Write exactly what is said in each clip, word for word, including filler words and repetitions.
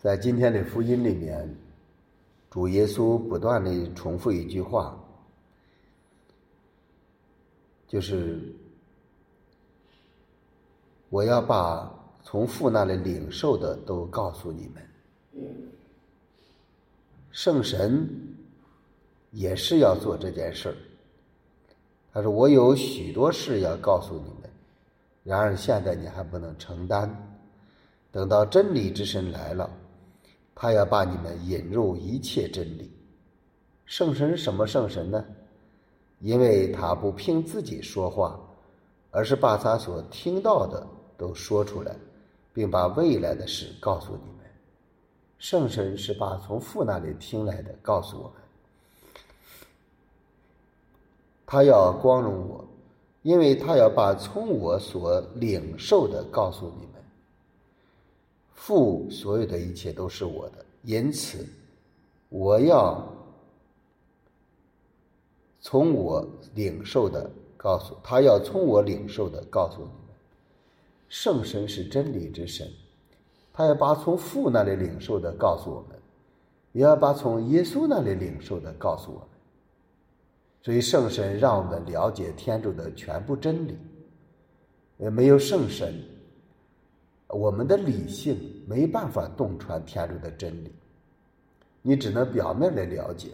在今天的福音里面，主耶稣不断地重复一句话，就是我要把从父那里领受的都告诉你们。圣神也是要做这件事儿。他说我有许多事要告诉你们，然而现在你还不能承担，等到真理之神来了，他要把你们引入一切真理。圣神是什么圣神呢？因为他不凭自己说话，而是把他所听到的都说出来，并把未来的事告诉你们。圣神是把从父那里听来的告诉我们。他要光荣我，因为他要把从我所领受的告诉你们。父所有的一切都是我的，因此我要从我领受的告诉他，要从我领受的告诉你们。圣神是真理之神，他要把从父那里领受的告诉我们，也要把从耶稣那里领受的告诉我们。所以圣神让我们了解天主的全部真理。没有圣神，我们的理性没办法洞穿天主的真理，你只能表面的了解。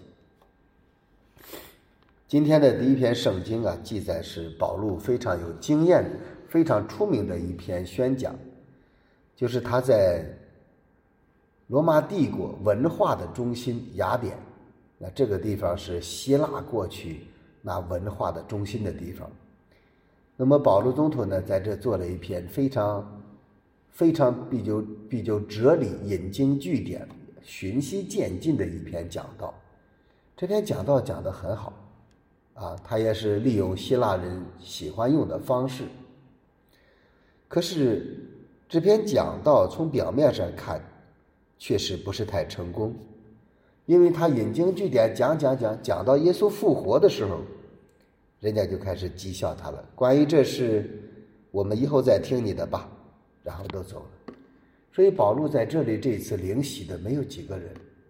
今天的第一篇圣经啊，记载是保禄非常有经验、非常出名的一篇宣讲，就是他在罗马帝国文化的中心雅典，那这个地方是希腊过去那文化的中心的地方。那么保禄宗徒呢，在这做了一篇非常非常比较比较哲理、引经据典、循序渐进的一篇讲道。这篇讲道讲得很好啊，他也是利用希腊人喜欢用的方式。可是这篇讲道从表面上看确实不是太成功，因为他引经据典讲讲讲讲到耶稣复活的时候，人家就开始讥笑他了。关于这事，我们以后再听你的吧，然后都走了。所以保禄在这里这次领洗的没有几个人，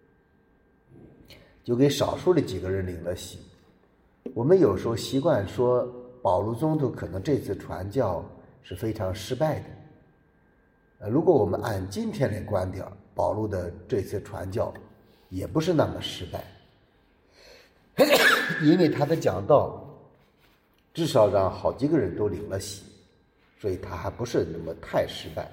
就给少数的几个人领了洗。我们有时候习惯说保禄宗徒可能这次传教是非常失败的。呃，如果我们按今天的观点，保禄的这次传教也不是那么失败，因为他的讲道至少让好几个人都领了洗，所以他还不是那么太失败。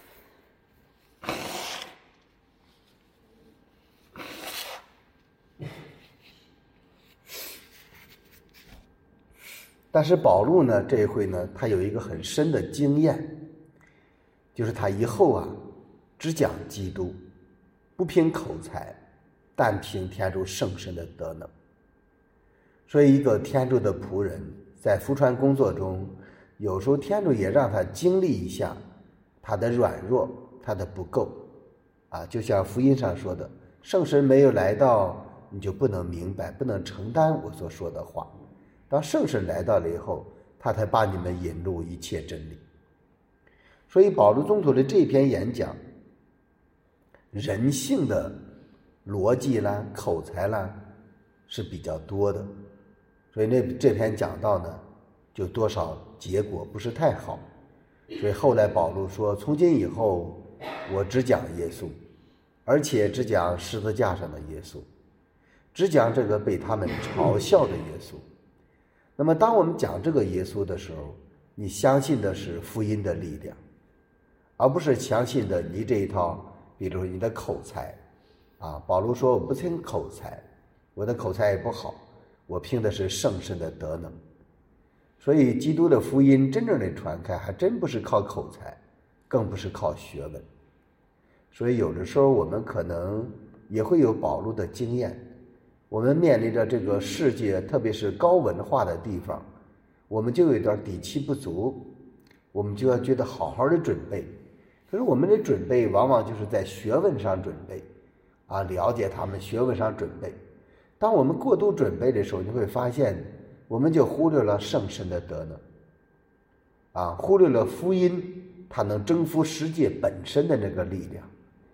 但是保禄呢，这一回呢，他有一个很深的经验，就是他以后啊，只讲基督，不凭口才，但凭天主圣神的德能。所以一个天主的仆人在福传工作中，有时候天主也让他经历一下他的软弱，他的不够啊，就像福音上说的，圣神没有来到，你就不能明白，不能承担我所说的话。当圣神来到了以后，他才把你们引入一切真理。所以保禄宗徒的这篇演讲，人性的逻辑啦、口才啦是比较多的，所以那这篇讲道呢，就多少结果不是太好。所以后来保禄说，从今以后我只讲耶稣，而且只讲十字架上的耶稣，只讲这个被他们嘲笑的耶稣。那么当我们讲这个耶稣的时候，你相信的是福音的力量，而不是相信的你这一套，比如你的口才啊。保禄说我不凭口才，我的口才也不好，我凭的是圣神的德能。所以基督的福音真正的传开还真不是靠口才，更不是靠学问。所以有的时候我们可能也会有保禄的经验，我们面临着这个世界特别是高文化的地方，我们就有点底气不足，我们就要觉得好好的准备。可是我们的准备往往就是在学问上准备啊，了解他们学问上准备。当我们过度准备的时候，你会发现我们就忽略了圣神的德能啊，忽略了福音它能征服世界本身的那个力量。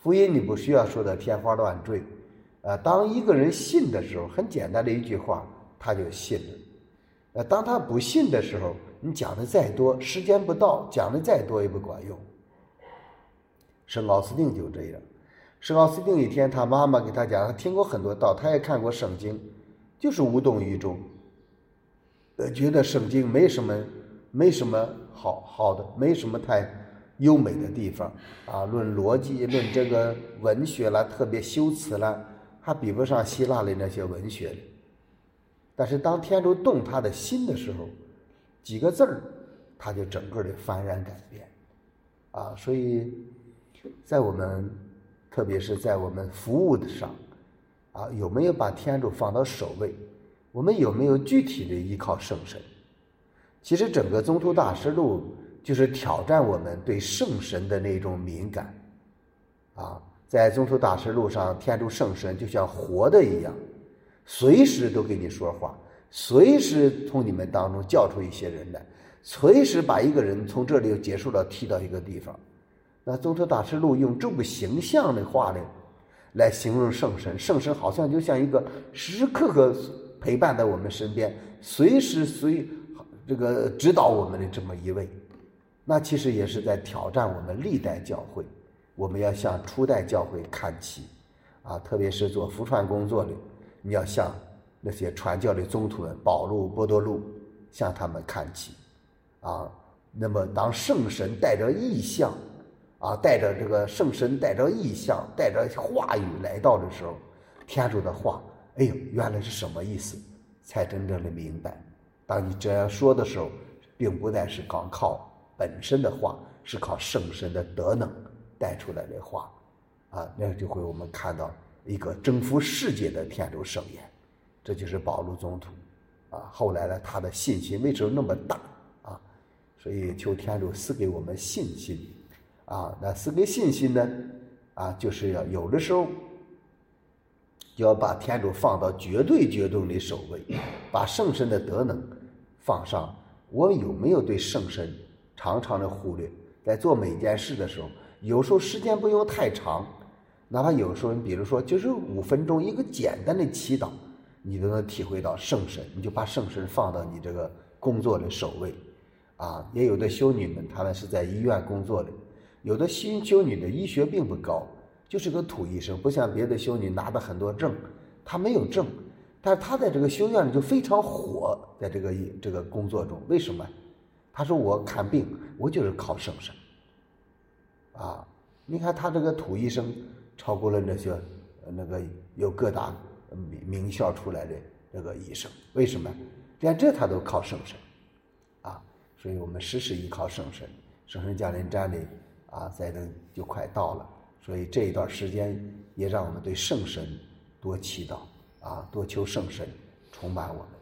福音你不需要说的天花乱坠，呃，当一个人信的时候，很简单的一句话，他就信了。呃，当他不信的时候，你讲的再多，时间不到，讲的再多也不管用。圣奥斯定就这样。圣奥斯定一天，他妈妈给他讲，他听过很多道，他也看过圣经，就是无动于衷，呃，觉得圣经没什么，没什么好好的，没什么太优美的地方啊。论逻辑，论这个文学啦，特别修辞啦，还比不上希腊的那些文学的。但是当天主动他的心的时候，几个字儿，他就整个的幡然改变啊。所以在我们特别是在我们服务的上啊，有没有把天主放到首位？我们有没有具体的依靠圣神？其实整个宗徒大师路就是挑战我们对圣神的那种敏感啊。在宗徒大师路上，天主圣神就像活的一样，随时都给你说话，随时从你们当中叫出一些人来，随时把一个人从这里又结束了踢到一个地方。那宗徒大师路用这么形象的话呢来形容圣神，圣神好像就像一个时时刻刻陪伴在我们身边，随时随这个指导我们的这么一位。那其实也是在挑战我们历代教会，我们要向初代教会看齐啊，特别是做福传工作的，你要向那些传教的宗徒们，保禄、波多禄，向他们看齐啊。那么当圣神带着意象啊，带着这个圣神带着意象，带着话语来到的时候，天主的话，哎呦，原来是什么意思，才真正的明白。当你这样说的时候，并不再是光靠本身的话，是靠圣神的德能带出来的话啊，那就会我们看到一个征服世界的天主圣言。这就是保禄宗徒啊。后来呢，他的信心为什么那么大啊？所以求天主赐给我们信心啊。那赐给信心呢啊，就是要有的时候就要把天主放到绝对绝对的首位，把圣神的德能放上。我有没有对圣神常常的忽略？在做每件事的时候，有时候时间不用太长，哪怕有时候比如说就是五分钟一个简单的祈祷，你都能体会到圣神，你就把圣神放到你这个工作的首位啊。也有的修女们，她们是在医院工作的，有的新修女的医学并不高，就是个土医生，不像别的修女拿的很多证，她没有证，但是她在这个修院里就非常火，在这个这个工作中。为什么？她说我看病我就是靠圣神啊。你看她这个土医生超过了那些那个有各大名校出来的这个医生，为什么？连这他都靠圣神啊。所以我们时时依靠圣神。圣神降临站里啊，在这就快到了，所以这一段时间也让我们对圣神多祈祷啊，多求圣神充满我们。